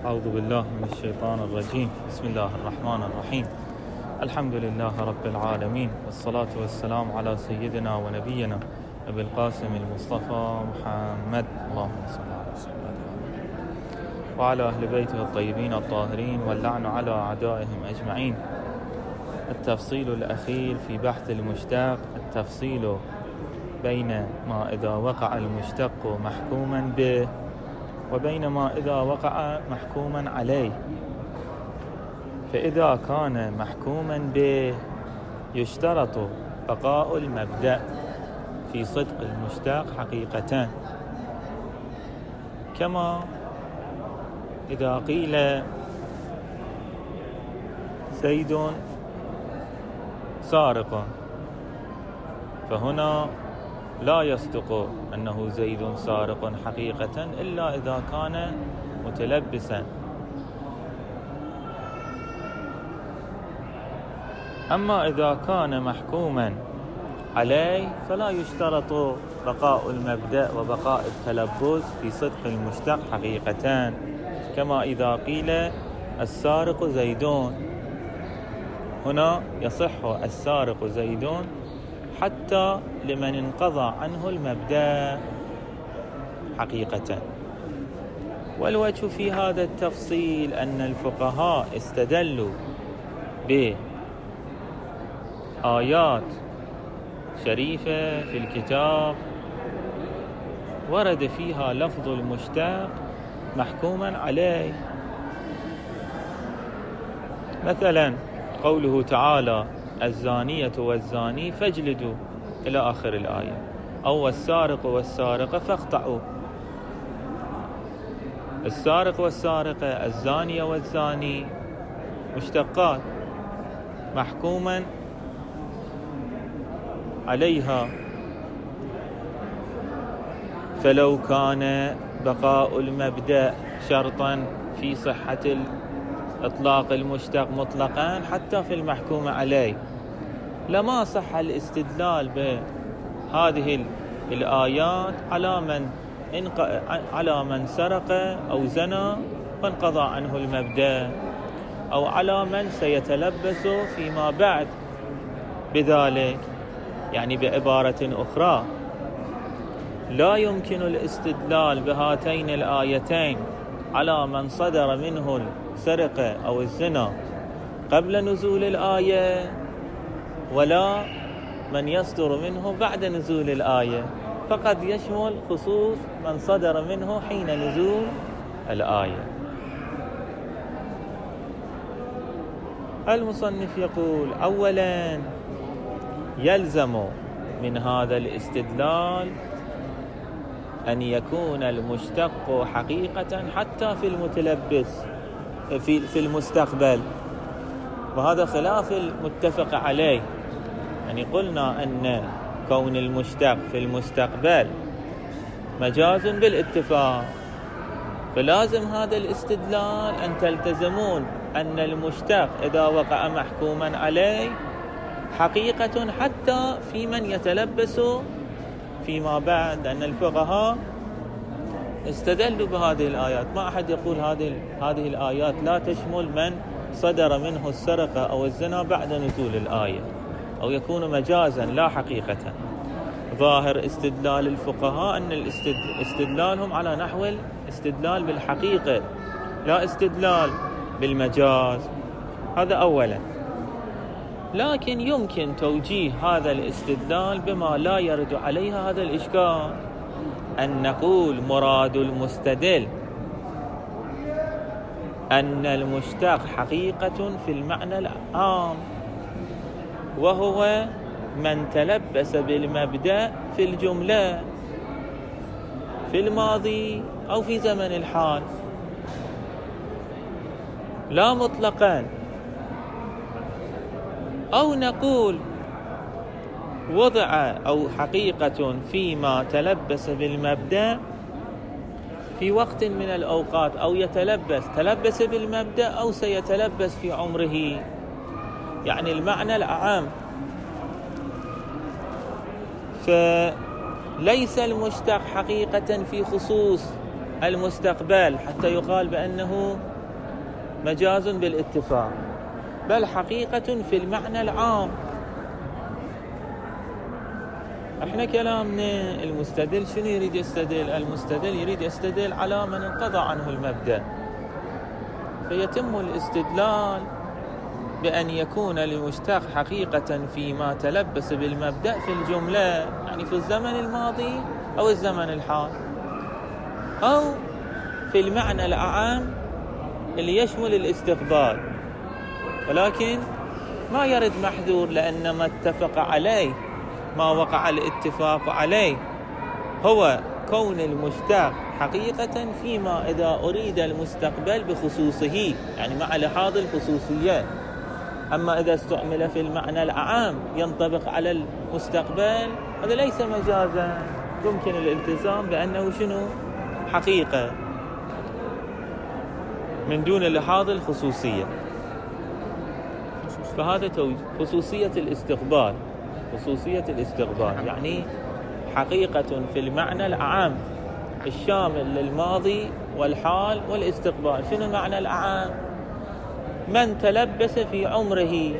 أعوذ بالله من الشيطان الرجيم. بسم الله الرحمن الرحيم. الحمد لله رب العالمين، والصلاة والسلام على سيدنا ونبينا أبي القاسم المصطفى محمد، اللهم صل على سيدنا وعلى أهل بيته الطيبين الطاهرين، واللعن على أعدائهم أجمعين. التفصيل الأخير في بحث المشتق، التفصيل بين ما إذا وقع المشتق محكوما به وبين ما إذا وقع محكوما عليه. فإذا كان محكوما به يشترط بقاء المبدأ في صدق المشتق حقيقة، كما إذا قيل زيد سارق، فهنا لا يصدق أنه زيد سارق حقيقة إلا إذا كان متلبسا. أما إذا كان محكوما عليه فلا يشترط بقاء المبدأ وبقاء التلبس في صدق المشتق حقيقة، كما إذا قيل السارق زيدون، هنا يصح السارق زيدون حتى لمن انقضى عنه المبدأ حقيقة. والوجه في هذا التفصيل أن الفقهاء استدلوا بآيات شريفة في الكتاب ورد فيها لفظ المشتق محكوما عليه، مثلا قوله تعالى الزانية والزاني فاجلدوا إلى آخر الآية، أو السارق والسارقة فاقطعوا. السارق والسارقة، الزانية والزاني مشتقات محكوما عليها، فلو كان بقاء المبدأ شرطا في صحة إطلاق المشتق مطلقا حتى في المحكوم عليه لما صح الاستدلال بهذه الآيات على من سرق أو زنى وانقضى عنه المبدأ، أو على من سيتلبس فيما بعد بذلك. يعني بعبارة أخرى، لا يمكن الاستدلال بهاتين الآيتين على من صدر منه السرقة أو الزنا قبل نزول الآية، ولا من يصدر منه بعد نزول الآية، فقد يشمل خصوص من صدر منه حين نزول الآية. المصنف يقول: أولا يلزم من هذا الاستدلال أن يكون المشتق حقيقة حتى في المتلبس في المستقبل، وهذا خلاف المتفق عليه. يعني قلنا أن كون المشتق في المستقبل مجاز بالاتفاق، فلازم هذا الاستدلال أن تلتزمون أن المشتق إذا وقع محكوما عليه حقيقة حتى في من يتلبس فيما بعد، أن الفقهاء استدلوا بهذه الآيات. ما أحد يقول هذه الآيات لا تشمل من صدر منه السرقة أو الزنا بعد نزول الآية، أو يكون مجازا لا حقيقة. ظاهر استدلال الفقهاء أن استدلالهم على نحو الاستدلال بالحقيقة لا استدلال بالمجاز، هذا أولا. لكن يمكن توجيه هذا الاستدلال بما لا يرد عليه هذا الإشكال، أن نقول مراد المستدل أن المشتق حقيقة في المعنى العام، وهو من تلبس بالمبدأ في الجملة في الماضي أو في زمن الحال، لا مطلقا. أو نقول وضع أو حقيقة فيما تلبس بالمبدأ في وقت من الأوقات، أو تلبس بالمبدأ أو سيتلبس في عمره، يعني المعنى العام. فليس المشتق حقيقة في خصوص المستقبل حتى يقال بأنه مجاز بالاتفاق، بل حقيقة في المعنى العام. احنا كلامنا المستدل شنو يريد يستدل؟ المستدل يريد يستدل على من انقضى عنه المبدأ، فيتم الاستدلال بأن يكون المشتق حقيقة فيما تلبس بالمبدأ في الجملة، يعني في الزمن الماضي أو الزمن الحال، أو في المعنى الأعام اللي يشمل الاستقبال، ولكن ما يرد محذور، لأن ما اتفق عليه، ما وقع الاتفاق عليه هو كون المشتق حقيقة فيما إذا أريد المستقبل بخصوصه، يعني مع لحاظ الخصوصية. أما إذا استعمل في المعنى العام ينطبق على المستقبل، هذا ليس مجازا، يمكن الالتزام بأنه شنو؟ حقيقة من دون لحاظ الخصوصية. فهذا خصوصية الاستقبال، خصوصية الاستقبال يعني حقيقة في المعنى العام الشامل للماضي والحال والاستقبال. شنو المعنى العام؟ من تلبس في عمره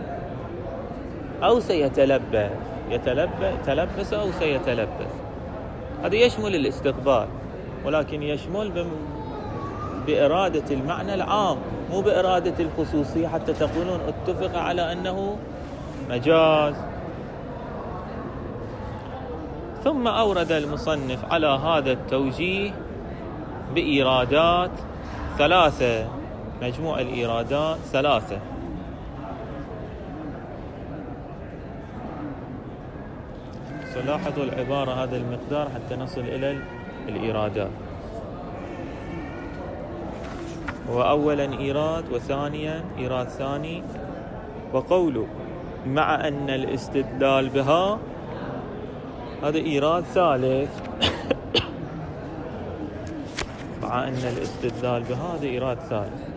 أو سيتلبس، تلبس أو سيتلبس، هذا يشمل الاستقبال، ولكن يشمل بإرادة المعنى العام، مو بإرادة الخصوصية حتى تقولون اتفق على أنه مجاز. ثم أورد المصنف على هذا التوجيه بإيرادات ثلاثة، مجموع الإيرادات ثلاثة. سلاحظوا العبارة هذا المقدار حتى نصل إلى الإيرادات. وأولا إيراد، وثانيا إيراد ثاني. وقوله مع أن الاستدلال بها، هذا إيراد ثالث. مع أن الاستدلال بها، هذا إيراد ثالث.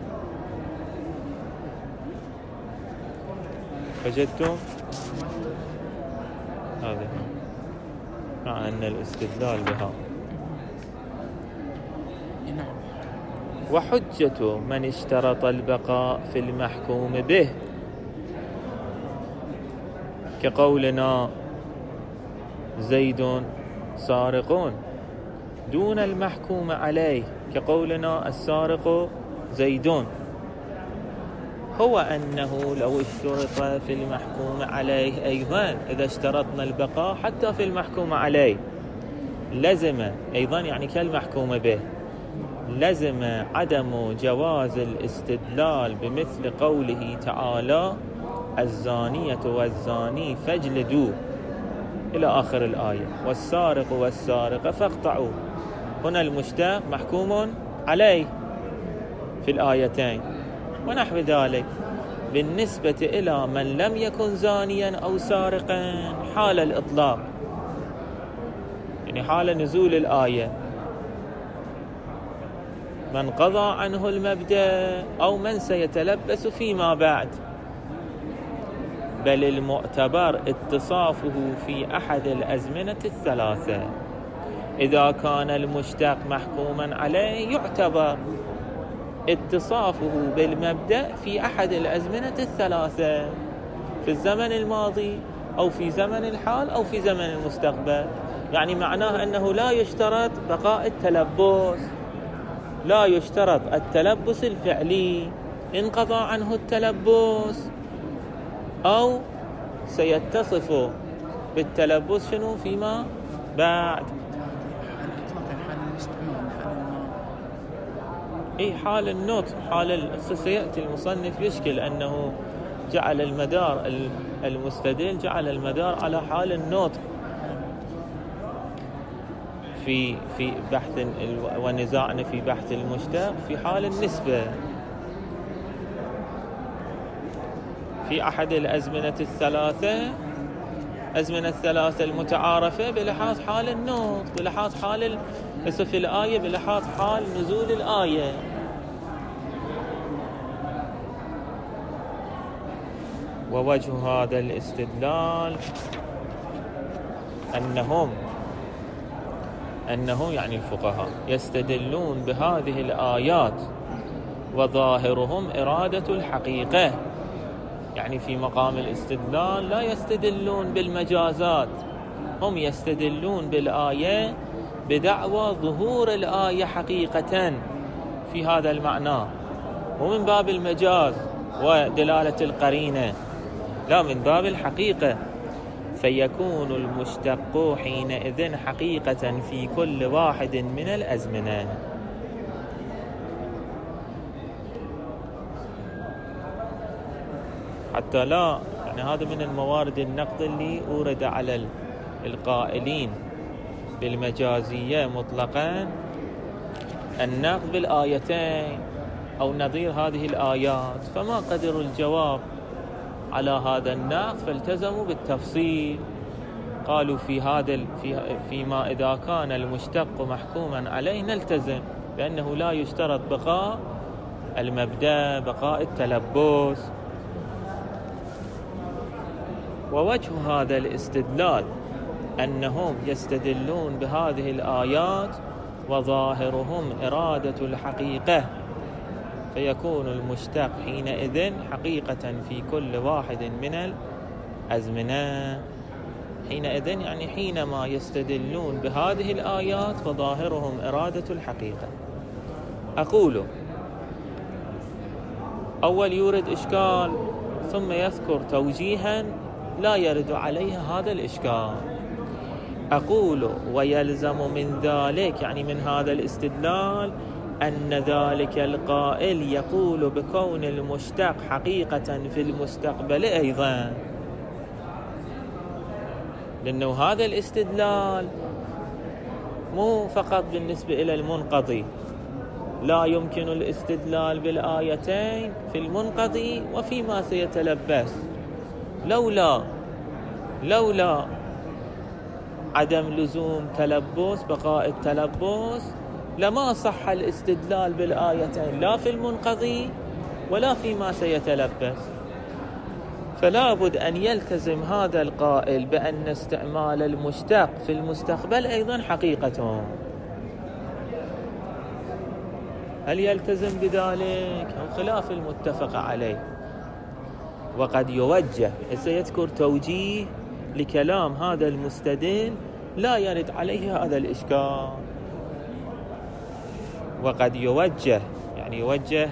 وجدتم؟ هذا مع أن الاستدلال بها. وحجة من اشترط البقاء في المحكوم به، كقولنا زيد سارق، دون المحكوم عليه كقولنا السارق زيد، هو أنه لو اشترط في المحكوم عليه أيضا، إذا اشترطنا البقاء حتى في المحكوم عليه، لزم أيضا يعني كالمحكوم به، لزم عدم جواز الاستدلال بمثل قوله تعالى الزانية والزاني فاجلدوا إلى آخر الآية، والسارق والسارقة فاقطعوا. هنا المشتق محكوم عليه في الآيتين، ونحو ذلك بالنسبة إلى من لم يكن زانيا أو سارقا حال الإطلاق، يعني حال نزول الآية، من قضى عنه المبدأ أو من سيتلبس فيما بعد، بل المعتبر اتصافه في أحد الأزمنة الثلاثة. إذا كان المشتق محكوما عليه يعتبر اتصافه بالمبدأ في أحد الأزمنة الثلاثة، في الزمن الماضي أو في زمن الحال أو في زمن المستقبل. يعني معناه أنه لا يشترط بقاء التلبس، لا يشترط التلبس الفعلي، انقضى عنه التلبس أو سيتصف بالتلبس شنو فيما بعد. اي حال النطق، حال سيأتي المصنف يشكل أنه جعل المدار المستدل، جعل المدار على حال النطق في بحث ونزاعنا في بحث المشتق في حال النسبة في أحد الأزمنة الثلاثة، أزمنة الثلاثة المتعارفة بلحاظ حال النطق، بلحاظ حال في الآية، بلحاظ حال نزول الآية. ووجه هذا الاستدلال أنه يعني الفقهاء يستدلون بهذه الآيات وظاهرهم إرادة الحقيقة. يعني في مقام الاستدلال لا يستدلون بالمجازات، هم يستدلون بالآية بدعوى ظهور الآية حقيقة في هذا المعنى، ومن باب المجاز ودلالة القرينة، لا من باب الحقيقة. فيكون المشتق حينئذ حقيقة في كل واحد من الأزمنة. حتى لا يعني هذا من الموارد النقد اللي أورد على القائلين بالمجازية مطلقا، النقد بالآيتين أو نظير هذه الآيات، فما قدروا الجواب على هذا النقد فالتزموا بالتفصيل. قالوا فيما إذا كان المشتق محكوما عليه نلتزم بأنه لا يشترط بقاء المبدأ، بقاء التلبس. ووجه هذا الاستدلال أنهم يستدلون بهذه الآيات وظاهرهم إرادة الحقيقة، فيكون المشتق حينئذ حقيقة في كل واحد من الأزمنة. حينئذ يعني حينما يستدلون بهذه الآيات وظاهرهم إرادة الحقيقة. أقول أول يورد إشكال ثم يذكر توجيها لا يرد عليه هذا الإشكال. أقول ويلزم من ذلك يعني من هذا الاستدلال أن ذلك القائل يقول بكون المشتق حقيقة في المستقبل أيضا، لأنه هذا الاستدلال مو فقط بالنسبة إلى المنقضي، لا يمكن الاستدلال بالآيتين في المنقضي وفيما سيتلبس. لولا عدم لزوم تلبس بقاء التلبس لما صح الاستدلال بالآيتين لا في المنقضي ولا فيما سيتلبس. فلا بد أن يلتزم هذا القائل بأن استعمال المشتق في المستقبل أيضا حقيقة. هل يلتزم بذلك أو خلاف المتفق عليه؟ وقد يوجه، سيذكر توجيه لكلام هذا المستدل لا يرد عليه هذا الإشكال. وقد يوجه يعني يوجه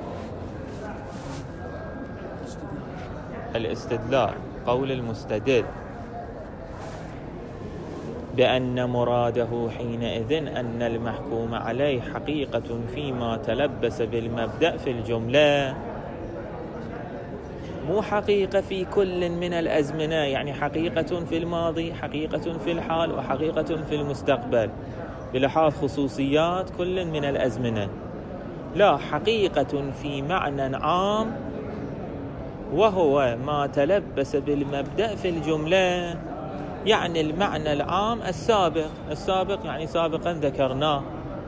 الاستدلال قول المستدل بأن مراده حينئذ أن المحكوم عليه حقيقة فيما تلبس بالمبدأ في الجملة، مو حقيقة في كل من الأزمنة، يعني حقيقة في الماضي، حقيقة في الحال، وحقيقة في المستقبل بلحاظ خصوصيات كل من الأزمنة. لا، حقيقة في معنى عام وهو ما تلبس بالمبدأ في الجملة، يعني المعنى العام السابق يعني سابقا ذكرناه،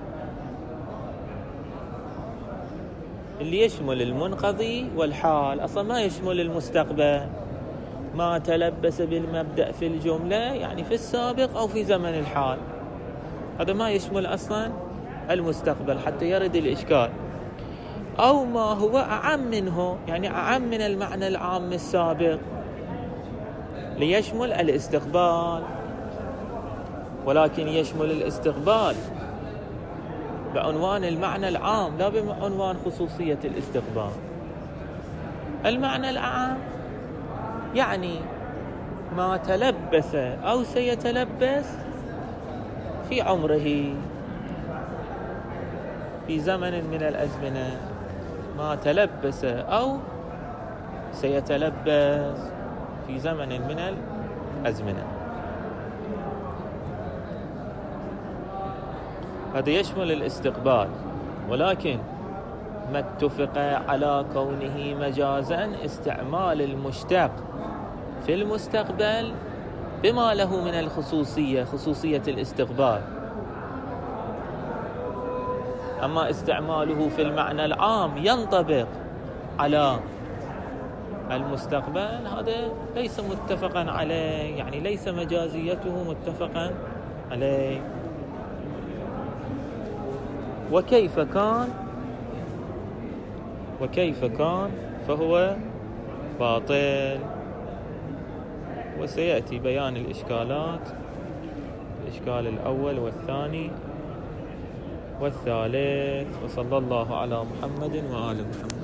اللي يشمل المنقضي والحال، أصلا ما يشمل المستقبل. ما تلبس بالمبدأ في الجملة يعني في السابق أو في زمن الحال، هذا ما يشمل أصلا المستقبل حتى يرد الإشكال. أو ما هو أعم منه، يعني أعم من المعنى العام السابق ليشمل الاستقبال، ولكن يشمل الاستقبال بعنوان المعنى العام لا بعنوان خصوصية الاستقبال. المعنى العام يعني ما تلبس أو سيتلبس في عمره في زمن من الأزمنة، ما تلبس أو سيتلبس في زمن من الأزمنة، هذا يشمل الاستقبال. ولكن ما اتفق على كونه مجازا استعمال المشتق في المستقبل بما له من الخصوصية، خصوصية الاستقبال. أما استعماله في المعنى العام ينطبق على المستقبل، هذا ليس متفقا عليه، يعني ليس مجازيته متفقا عليه. وكيف كان وكيف كان فهو باطل. وسيأتي بيان الإشكالات، الإشكال الأول والثاني والثالث. وصلى الله على محمد وآل محمد.